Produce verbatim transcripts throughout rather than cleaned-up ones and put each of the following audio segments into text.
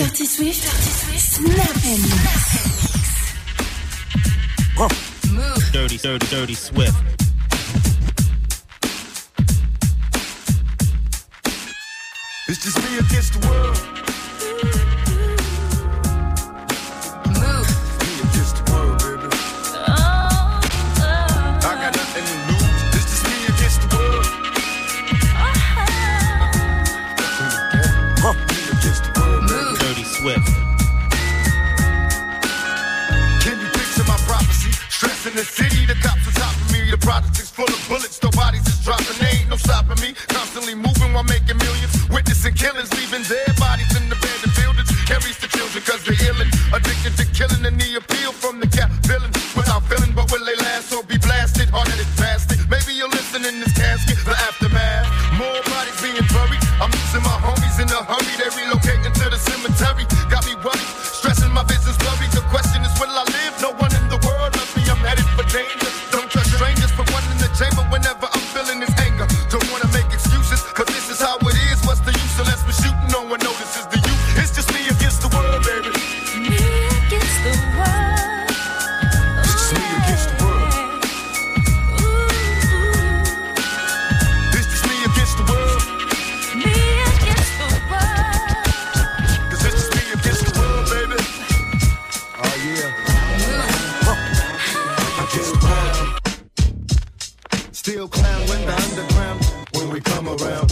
Dirty Swift, snapping. Move. Dirty, dirty, dirty Swift. It's just me against the world. Move. Me against the world, baby. Oh, oh. I got nothing to lose. It's just me against the world. Oh. Me against the world, Move. Dirty Swift. Can you picture my prophecy? Stress in the city, the cops are topping me. The project is full of bullets, no bodies is dropping. There ain't no stopping me. Constantly moving while making millions. Witnessing killings, leaving dead bodies in the abandoned buildings. Carries the children cause they're illin'. Addicted to killing and the appeal from the cap villain. Without feeling, but will they last or be blasted? Hard-headed bastard. Maybe you'll listen in this casket, the aftermath. More bodies being buried. I'm losing my homies in a hurry. They relocating to the cemetery. Got me worried, stressing my business blurry. The question is, will I live? No one in the world loves me. I'm headed for danger. Don't trust strangers. Put one in the chamber whenever I'm feeling this anger. Don't wanna make excuses, cause this is how it is. What's the use unless we're shooting? No one notices the youth. It's just me against the world, baby. Me against the world. It's just me against the world. Ooh. It's just me against the world. Me against the world. Cause it's just me against the world, baby. Oh yeah. Against the world. Still clown with the underground when we come around.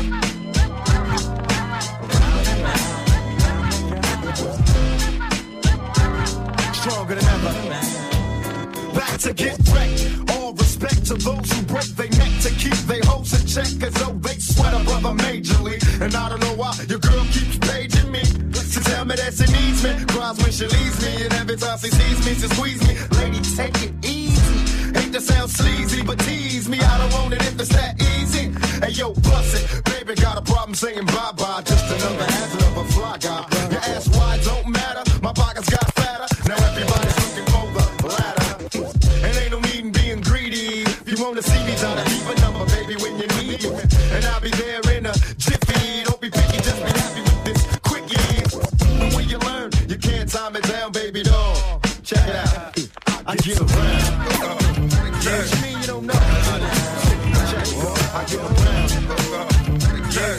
Stronger than ever. Back to get wrecked. All respect to those who break their neck to keep their hoes in check, as though they sweat a brother majorly. And I don't know why your girl keeps paging me to tell me that she needs me. Cries when she leaves me, and every time she sees me, she squeeze me. Lady, take it easy. Hate to sound sleazy, but tease me. I don't want it if it's that easy. Hey yo, bust it. Baby got a problem saying bye-bye. Just another hazard of a fly guy. Your ass wide don't matter. My pockets got fatter. Now everybody's looking for the ladder. And ain't no need in being greedy. If you wanna see me, try to leave a number, baby, when you need me. And I'll be there in a jiffy. Don't be picky, just be happy with this quickie. And when you learn, you can't time it down, baby doll. Check it out. I get around. Yeah, what you mean you don't know? Check it out. I get around. Yeah.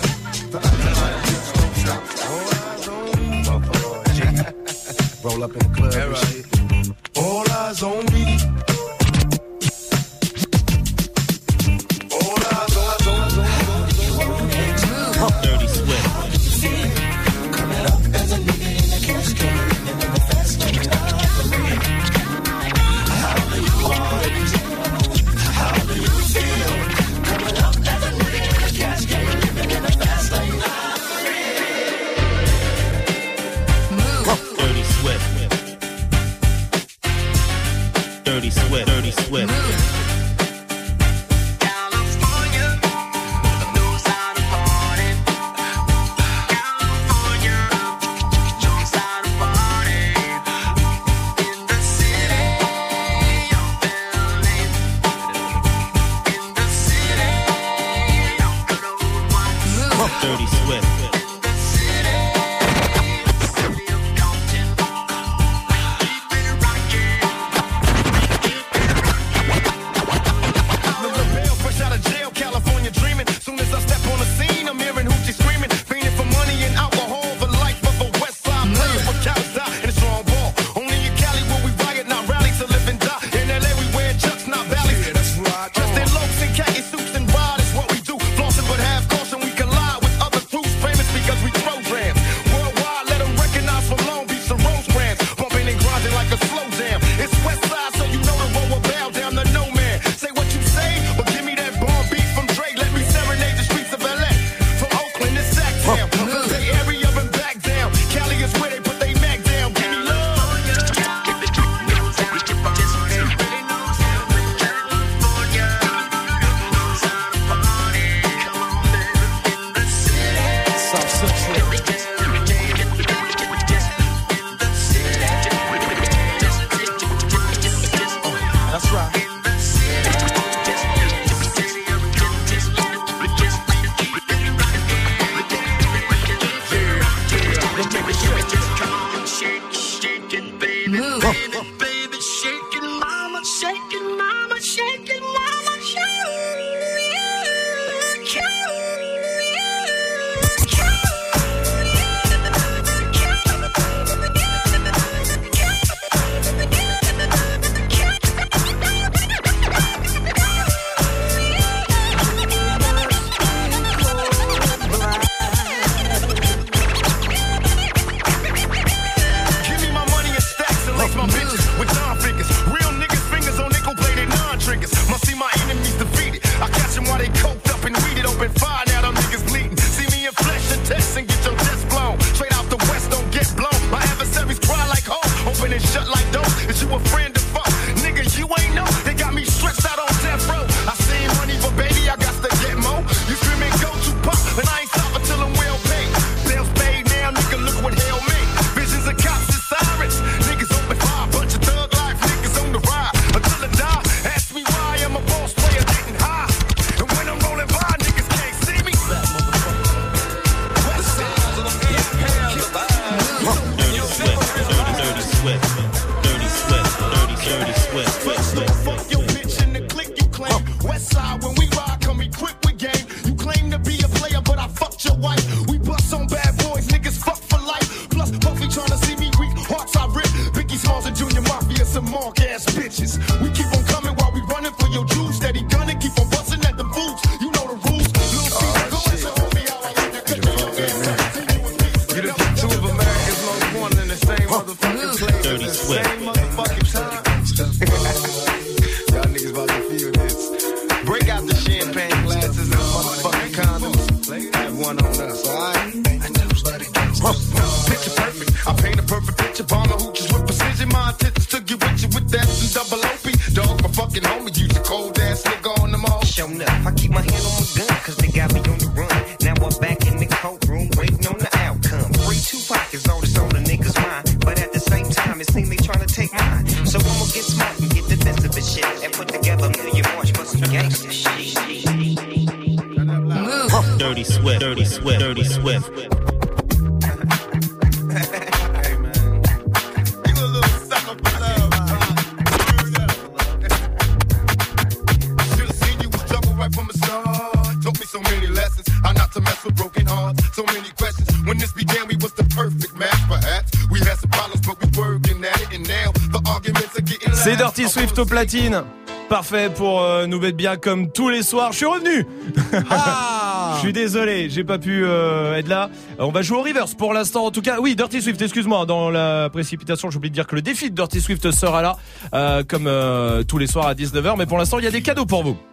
Roll up in the club and shit. All eyes on me. All eyes, all eyes, all eyes on me. Dirty Swift. Coming up as a nigga in the cash game, living in the fast lane. How do you want? How do you feel? Coming up as a nigga in the cash game, living in the fast lane. Dirty Swift. Dirty Swift. Dirty Swift. Dirty Swift. punk ass bitches. We keep on coming while we running for your juice. Steady gunning, keep on busting at the fools. You know the rules. Little Caesar, go and show me how I like to cut your ass. You the two of America's most wanted in the same motherfucking place. Dirty Swift. Same motherfucking time. Y'all niggas about to feel this. Break out the champagne glasses and motherfucking condoms. Have one on us, alright? Picture perfect. I paint a perfect picture. Bomber hooches with precision. My intentions to get with you with that and double O P. Dog, my fucking homie. Use a cold ass nigga on them all. Showing up, I keep my hand on my gun, cause they got me on the run. Now I'm back in the courtroom, waiting on the outcome. Free two pockets, all this on the niggas' mind. But at the same time, it seems they trying to take mine. So I'm gonna get smart and get defensive and shit. And put together a million march for some gangsta shit. Dirty Swift, Dirty Swift, Dirty Swift. Hey man, you a little sucker for love. Should've seen you was trouble right from the start. Taught me so many lessons, how not to mess with broken hearts. So many questions. When this began, we was the perfect match. Perhaps we had some problems, but we working at it, and now the arguments are getting loud. C'est Dirty Swift au platine. Parfait pour euh, nous mettre bien comme tous les soirs. Je suis revenu. Je suis désolé, j'ai pas pu euh, être là. Euh, on va jouer au reverse pour l'instant. En tout cas, oui, Dirty Swift, excuse-moi. Dans la précipitation, j'ai oublié de dire que le défi de Dirty Swift sera là, euh, comme euh, tous les soirs à dix-neuf heures. Mais pour l'instant, il y a des cadeaux pour vous.